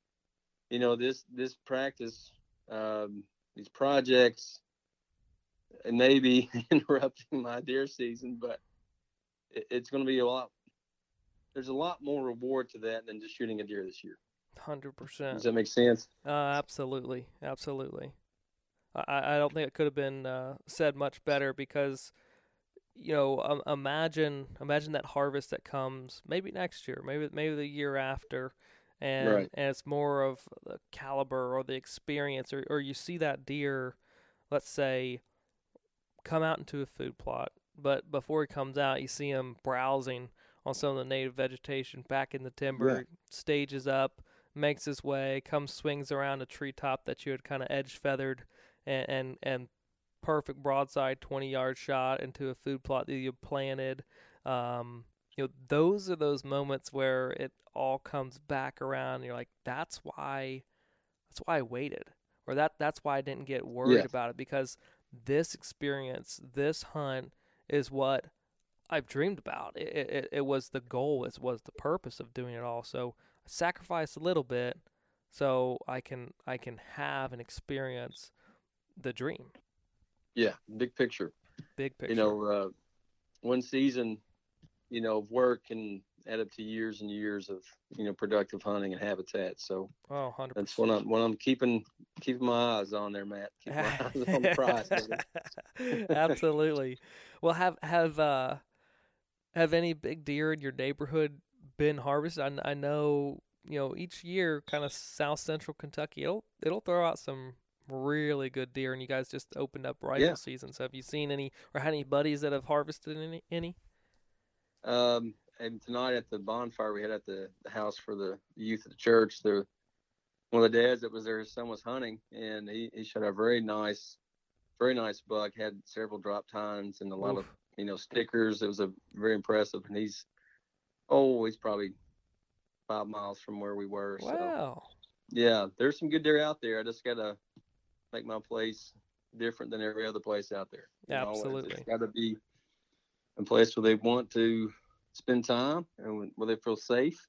you know, this this practice, um, these projects, and maybe interrupting my deer season, but it, it's going to be a lot. There's a lot more reward to that than just shooting a deer this year. one hundred percent. Does that make sense? Uh, absolutely. Absolutely. I, I don't think it could have been uh, said much better because, you know, um, imagine imagine that harvest that comes maybe next year, maybe maybe the year after, and Right. and it's more of the caliber or the experience, or, or you see that deer, let's say, come out into a food plot, but before he comes out, you see him browsing on some of the native vegetation back in the timber, Yeah. stages up, makes his way, comes swings around a treetop that you had kind of edge feathered, and, and and perfect broadside twenty yard shot into a food plot that you planted. Um, you know, those are those moments where it all comes back around. And you're like, that's why, that's why I waited, or that that's why I didn't get worried Yes. about it, because this experience, this hunt, is what I've dreamed about. It, it it was the goal. It was the purpose of doing it all. So I sacrificed a little bit so I can I can have and experience the dream. Yeah. Big picture. Big picture. You know, uh, one season, you know, of work can add up to years and years of, you know, productive hunting and habitat. So oh, one hundred percent. that's what I'm, what I'm keeping, keeping my eyes on there, Matt. Keep my eyes on the prize. baby. Absolutely. Well, have have uh have any big deer in your neighborhood been harvested? I, I know, you know, each year, kind of South Central Kentucky, it'll it'll throw out some really good deer, and you guys just opened up rifle Yeah. season. So have you seen any, or had any buddies that have harvested any? any? Um, and tonight at the bonfire we had at the, the house for the youth at the church, the one of the dads that was there, his son was hunting, and he, he shot a very nice, very nice buck. Had several drop tines and a lot Oof. of, you know, stickers. It was a very impressive, and he's oh, he's probably five miles from where we were. So Wow. yeah, there's some good deer out there. I just gotta make my place different than every other place out there. You know, Absolutely. it's got to be a place where they want to spend time and where they feel safe,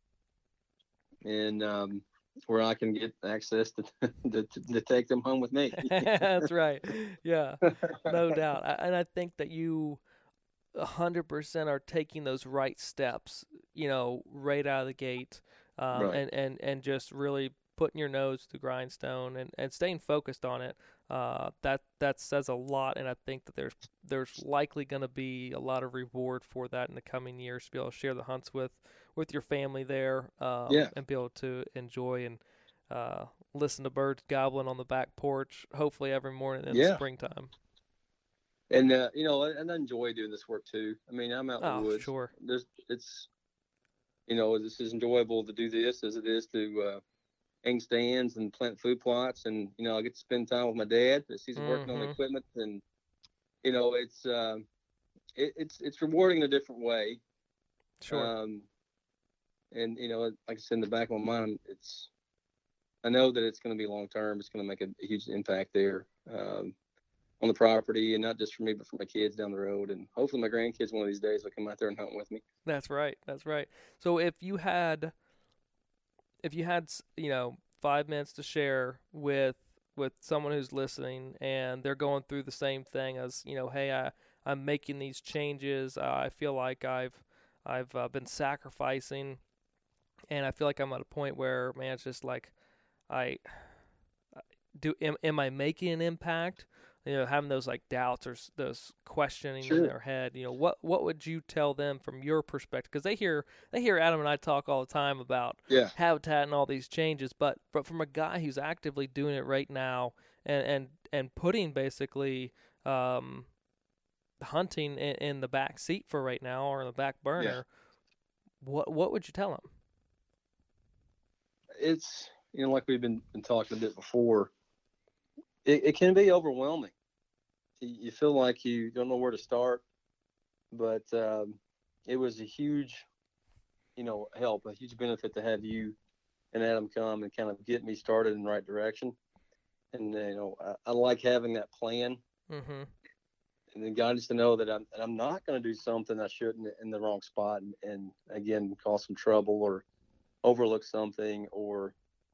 and um, where I can get access to, to to take them home with me. That's right. Yeah, no doubt. I, and I think that you one hundred percent are taking those right steps, you know, right out of the gate, um, Right. and, and, and just really putting your nose to the grindstone and, and staying focused on it. Uh, that that says a lot, and I think that there's there's likely going to be a lot of reward for that in the coming years to be able to share the hunts with, with your family there, um, Yeah. and be able to enjoy and uh, listen to birds gobbling on the back porch, hopefully every morning in the Yeah. springtime. And uh, you know, and I enjoy doing this work too. I mean, I'm out in Oh, the woods. sure. There's, it's, you know, it's as enjoyable to do this as it is to uh, hang stands and plant food plots. And you know, I get to spend time with my dad as he's working on the Mhm. equipment, and you know, it's uh, it, it's it's rewarding in a different way. Sure. Um, and you know, like I said, in the back of my mind, it's I know that it's going to be long term. It's going to make a, a huge impact there um, on the property, and not just for me, but for my kids down the road, and hopefully my grandkids one of these days will come out there and hunt with me. That's right. That's right. So if you had, if you had, you know, five minutes to share with with someone who's listening, and they're going through the same thing as, you know, hey, I I'm making these changes. Uh, I feel like I've I've uh, been sacrificing, and I feel like I'm at a point where, man, it's just like, I do. Am, am I making an impact? You know, having those like doubts or those questioning Sure. in their head. You know, what what would you tell them from your perspective? Because they hear they hear Adam and I talk all the time about Yeah. habitat and all these changes, but but from a guy who's actively doing it right now and and and putting basically um, hunting in, in the back seat for right now or in the back burner, yeah. what what would you tell him? It's, you know, like we've been, been talking a bit before, it, it can be overwhelming. You feel like you don't know where to start, but um, it was a huge, you know, help, a huge benefit to have you and Adam come and kind of get me started in the right direction. And, you know, I, I like having that plan. Mm-hmm. And then guidance to know that I'm, that I'm not going to do something I shouldn't in the wrong spot and, and, again, cause some trouble or overlook something or,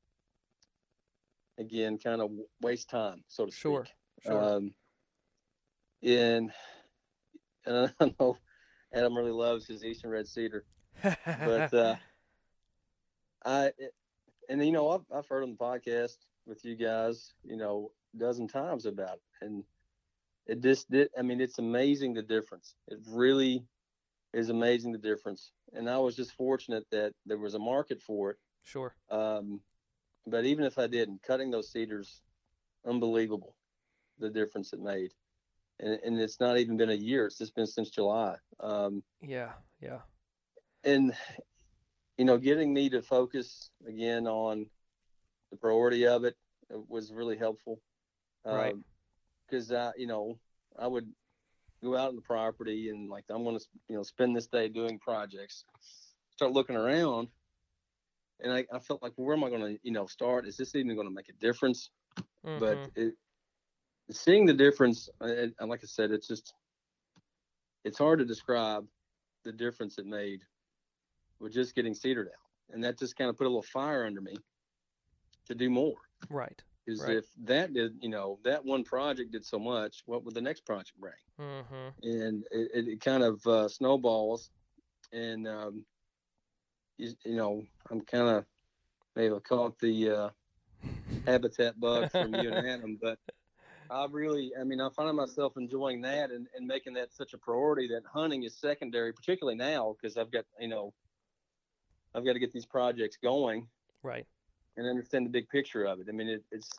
again, kind of waste time, so to speak. Sure, sure. Um, and, and I know Adam really loves his Eastern Red Cedar, but uh, I, and you know, I've, I've heard on the podcast with you guys, you know, a dozen times about it, and it just did. I mean, it's amazing the difference. It really is amazing the difference. And I was just fortunate that there was a market for it. Sure. Um, but even if I didn't, cutting those cedars, unbelievable, the difference it made. And, and it's not even been a year. It's just been since July. Um, yeah, yeah. And, you know, getting me to focus again on the priority of it was really helpful. Right. Um, because, I, you know, I would go out on the property and, like, I'm going to, you know, spend this day doing projects, start looking around. And I, I felt like, well, where am I going to, you know, start? Is this even going to make a difference? Mm-hmm. But it, seeing the difference, and like I said, it's just, it's hard to describe the difference it made with just getting cedar down. And that just kind of put a little fire under me to do more. Right. Because right. if that did, you know, that one project did so much, what would the next project bring? Mm-hmm. And it, it, it kind of uh, snowballs. And, um, you, you know, I'm kind of maybe I caught the uh, habitat bug from you and Adam, but I really, I mean, I find myself enjoying that and, and making that such a priority that hunting is secondary, particularly now, because I've got, you know, I've got to get these projects going. Right. And understand the big picture of it. I mean, it, it's,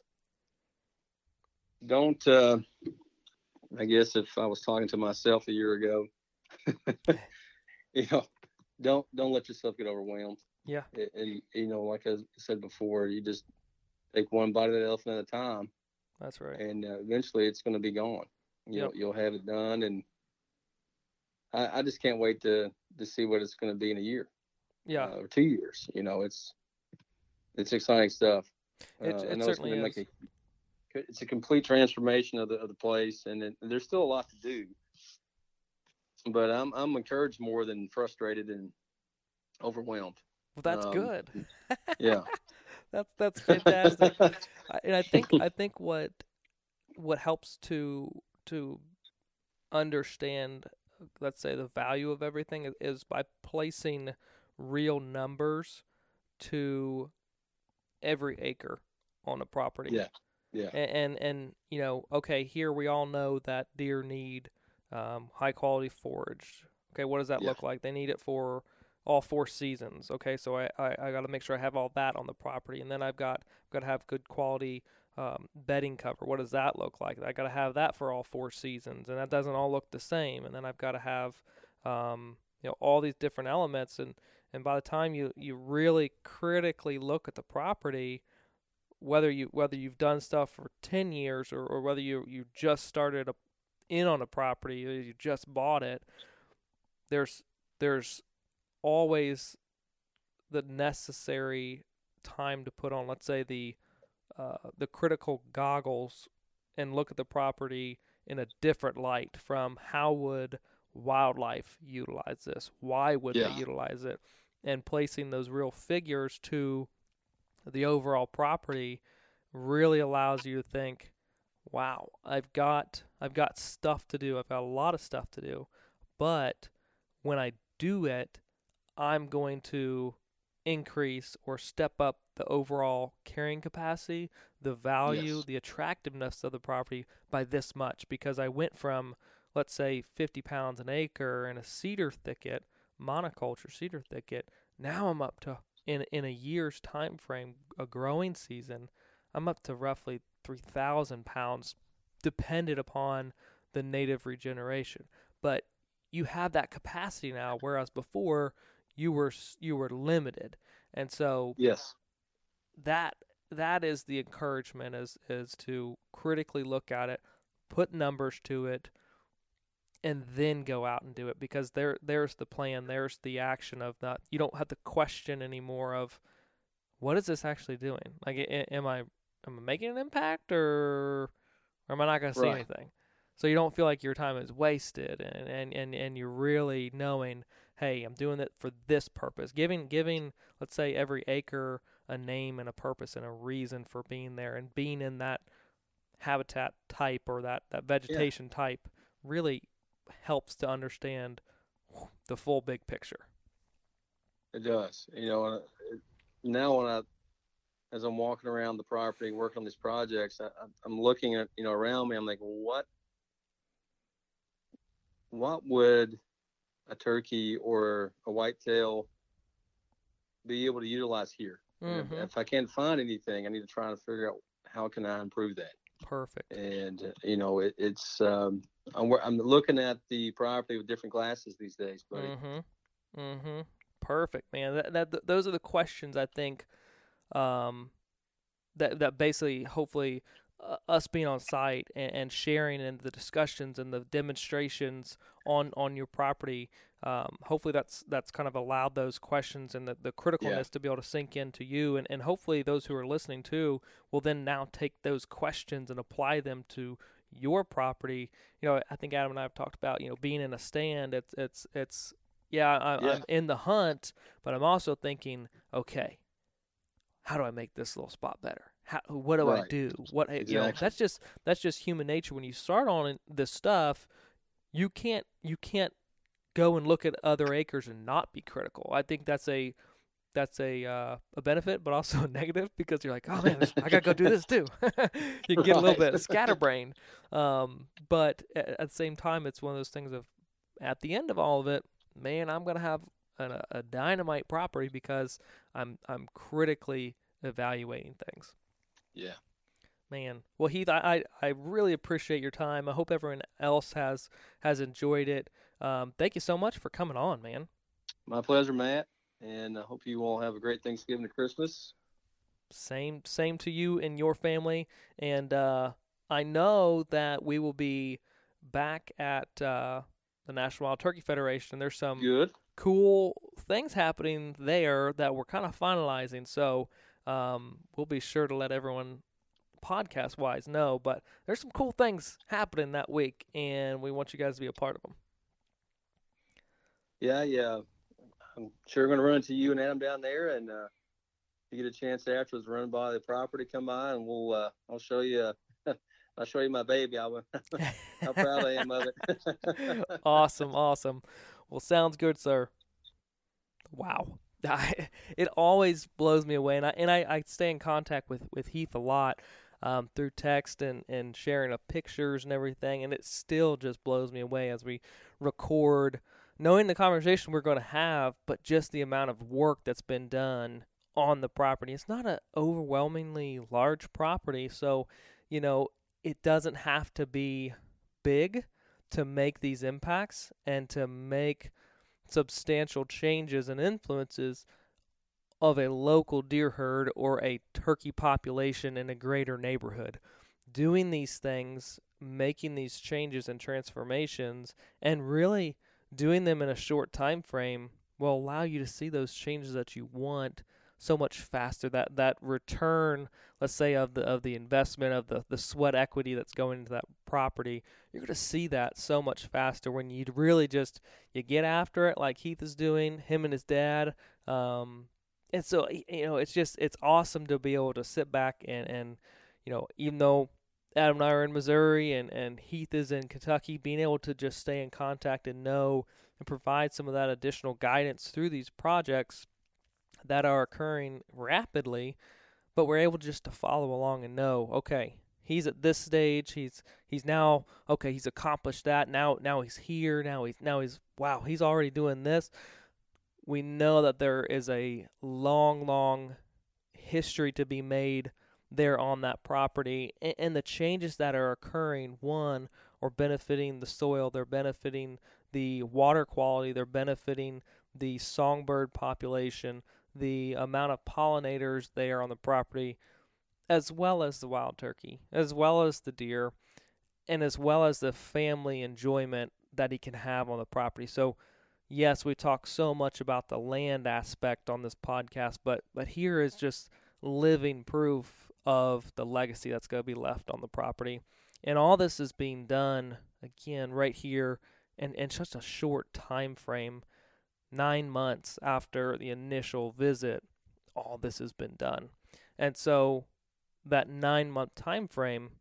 don't, uh, I guess if I was talking to myself a year ago, you know, don't, don't let yourself get overwhelmed. Yeah. And, and, you know, like I said before, you just take one bite of the elephant at a time. That's right. And uh, eventually it's going to be gone. You'll, yep. you'll have it done. And I, I just can't wait to, to see what it's going to be in a year. Yeah. Uh, or two years. You know, it's, it's exciting stuff. It, uh, it I know certainly it's is. Make a, it's a complete transformation of the of the place, and it, there's still a lot to do. But I'm I'm encouraged more than frustrated and overwhelmed. Well, that's um, good. Yeah, that's that's fantastic. I, and I think I think what what helps to to understand, let's say, the value of everything is, is by placing real numbers to every acre on a property. Yeah, yeah. And, and, and you know, okay, here we all know that deer need um, high-quality forage. Okay, what does that Yeah. look like? They need it for all four seasons. Okay, so I, I, I got to make sure I have all that on the property. And then I've got, I've got to have good quality um, bedding cover. What does that look like? I got to have that for all four seasons. And that doesn't all look the same. And then I've got to have, um, you know, all these different elements. And And by the time you, you really critically look at the property, whether you whether you've done stuff for ten years or, or whether you you just started a, in on a property or you just bought it, there's there's always the necessary time to put on, let's say, the uh, the critical goggles and look at the property in a different light from how would wildlife utilize this? Why would Yeah. they utilize it? And placing those real figures to the overall property really allows you to think, wow, I've got I've got stuff to do. I've got a lot of stuff to do. But when I do it, I'm going to increase or step up the overall carrying capacity, the value, Yes. the attractiveness of the property by this much, because I went from, let's say, fifty pounds an acre in a cedar thicket, monoculture cedar thicket. Now I'm up to, in in a year's time frame, a growing season, I'm up to roughly three thousand pounds, dependent upon the native regeneration. But you have that capacity now, whereas before you were you were limited, and so Yes. that that is the encouragement, is is to critically look at it, put numbers to it, and then go out and do it, because there there's the plan, there's the action of that. You don't have to question anymore of what is this actually doing? Like, am I am I making an impact, or, or am I not going to see Right. anything? So you don't feel like your time is wasted, and, and, and, and you're really knowing, hey, I'm doing it for this purpose. Giving giving let's say every acre a name and a purpose and a reason for being there, and being in that habitat type or that, that vegetation yeah. type really helps to understand the full big picture. It does. You know, now when I, as I'm walking around the property, working on these projects, I, I'm looking at, you know, around me, I'm like, what, what would a turkey or a whitetail be able to utilize here? Mm-hmm. If, if I can't find anything, I need to try to figure out how can I improve that. Perfect. And, uh, you know, it, it's, um, I'm, I'm looking at the property with different glasses these days, buddy. Mm-hmm. Mm-hmm. Perfect, man. That, that th- those are the questions I think um, that that basically, hopefully, uh, us being on site and, and sharing in the discussions and the demonstrations on, on your property, um, hopefully that's that's kind of allowed those questions and the, the criticalness yeah. to be able to sink into you, and, and hopefully those who are listening too will then now take those questions and apply them to your property. You know, I think Adam and I have talked about, you know, being in a stand. It's it's it's yeah, I, yeah. I'm in the hunt, but I'm also thinking, okay, how do I make this little spot better? How, what do right. I do? What exactly. you know? That's just that's just human nature. When you start on this stuff, you can't you can't go and look at other acres and not be critical. I think that's a that's a uh, a benefit, but also a negative, because you're like, oh man, I gotta go do this too. You can get a little bit of scatterbrained, um, but at, at the same time, it's one of those things of, at the end of all of it, man, I'm gonna have a, a dynamite property because I'm I'm critically evaluating things. Yeah. Man. Well, Heath, I, I, I really appreciate your time. I hope everyone else has has enjoyed it. Um, thank you so much for coming on, man. My pleasure, Matt. And I hope you all have a great Thanksgiving and Christmas. Same same to you and your family. And uh, I know that we will be back at uh, the National Wild Turkey Federation. There's some Good. cool things happening there that we're kind of finalizing. So um, we'll be sure to let everyone podcast-wise know. But there's some cool things happening that week, and we want you guys to be a part of them. Yeah, yeah. I'm sure going to run into you and Adam down there, and uh, if you get a chance afterwards, run by the property, come by, and we'll uh, I'll show you. Uh, I'll show you my baby. I'll, how proud I am of it. Awesome, awesome. Well, sounds good, sir. Wow, I, it always blows me away, and I and I, I stay in contact with, with Heath a lot um, through text and, and sharing of pictures and everything, and it still just blows me away as we record, knowing the conversation we're going to have, but just the amount of work that's been done on the property. It's not an overwhelmingly large property, so, you know, it doesn't have to be big to make these impacts and to make substantial changes and influences of a local deer herd or a turkey population in a greater neighborhood. Doing these things, making these changes and transformations, and really doing them in a short time frame will allow you to see those changes that you want so much faster. That that return, let's say, of the of the investment, of the, the sweat equity that's going into that property, you're going to see that so much faster when you really just, you get after it like Heath is doing, him and his dad. Um, and so, you know, it's just, it's awesome to be able to sit back and, and you know, even though Adam and I are in Missouri and, and Heath is in Kentucky, being able to just stay in contact and know and provide some of that additional guidance through these projects that are occurring rapidly, but we're able just to follow along and know, okay, he's at this stage, he's he's now, okay, he's accomplished that, now now he's here, now he's, now he's, wow, he's already doing this. We know that there is a long, long history to be made there on that property, and, and the changes that are occurring, one, are benefiting the soil, they're benefiting the water quality, they're benefiting the songbird population, the amount of pollinators there on the property, as well as the wild turkey, as well as the deer, and as well as the family enjoyment that he can have on the property. So, yes, we talk so much about the land aspect on this podcast, but but here is just living proof of the legacy that's going to be left on the property. And all this is being done, again, right here in, in such a short time frame, nine months after the initial visit, all this has been done. And so that nine-month time frame,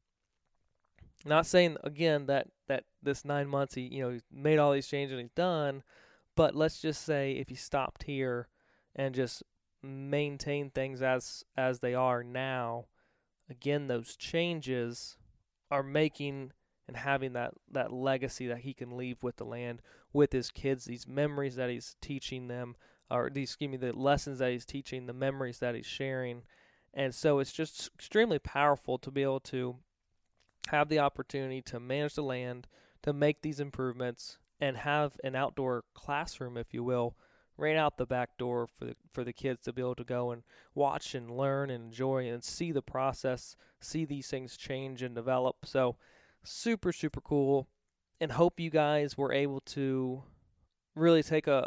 not saying, again, that, that this nine months, he, you know, he's made all these changes and he's done, but let's just say if he stopped here and just maintain things as as they are now, again, those changes are making and having that, that legacy that he can leave with the land, with his kids, these memories that he's teaching them, or these, excuse me, the lessons that he's teaching, the memories that he's sharing. And so it's just extremely powerful to be able to have the opportunity to manage the land, to make these improvements, and have an outdoor classroom, if you will, right out the back door for the for the kids to be able to go and watch and learn and enjoy and see the process, see these things change and develop. So super, super cool, and hope you guys were able to really take a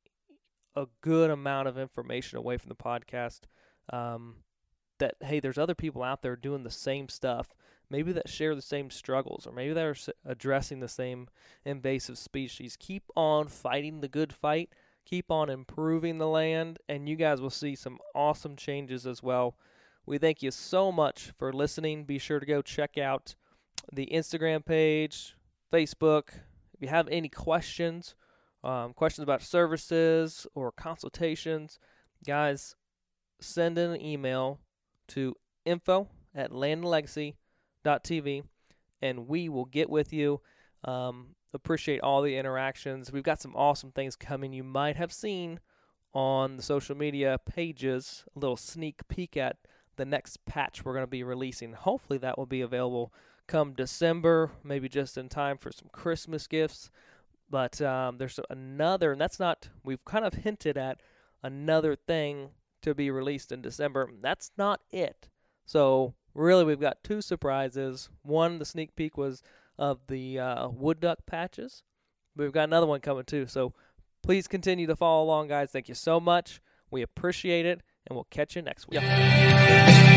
a good amount of information away from the podcast. Um, that, hey, there's other people out there doing the same stuff, maybe that share the same struggles, or maybe they're addressing the same invasive species. Keep on fighting the good fight. Keep on improving the land, and you guys will see some awesome changes as well. We thank you so much for listening. Be sure to go check out the Instagram page, Facebook. If you have any questions, um, questions about services or consultations, guys, send in an email to info at land and legacy dot t v, and we will get with you. Um, appreciate all the interactions. We've got some awesome things coming. You might have seen on the social media pages a little sneak peek at the next patch we're going to be releasing. Hopefully that will be available come December, maybe just in time for some Christmas gifts. But um, there's another, and that's not, we've kind of hinted at another thing to be released in December. That's not it. So really, we've got two surprises. One, the sneak peek was of the uh, wood duck patches. But we've got another one coming too. So please continue to follow along, guys. Thank you so much. We appreciate it, and we'll catch you next week. Yep.